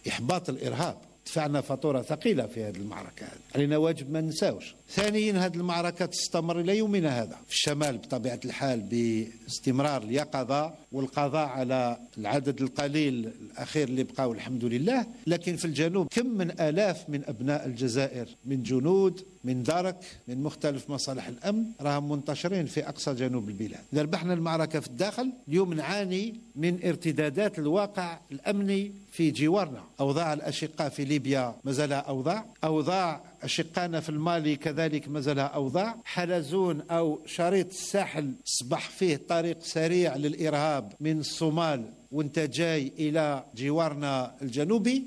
إحباط الإرهاب. دفعنا فاتورة ثقيلة في هذه المعركة، علينا واجب ما ننساوش. ثانيا، هذه المعركة تستمر إلى يومنا هذا في الشمال بطبيعة الحال باستمرار اليقظة والقضاء على العدد القليل الأخير اللي بقاو الحمد لله، لكن في الجنوب كم من آلاف من أبناء الجزائر من جنود من درك من مختلف مصالح الأمن راهم منتشرين في أقصى جنوب البلاد. إذا ربحنا المعركة في الداخل اليوم نعاني من ارتدادات الواقع الأمني في جوارنا. أوضاع الأشقاء في ليبيا مازالها أوضاع أشقانا في المالي كذلك مازالها أوضاع. حلزون أو شريط الساحل أصبح فيه طريق سريع للإرهاب من الصومال وانت جاي إلى جوارنا الجنوبي.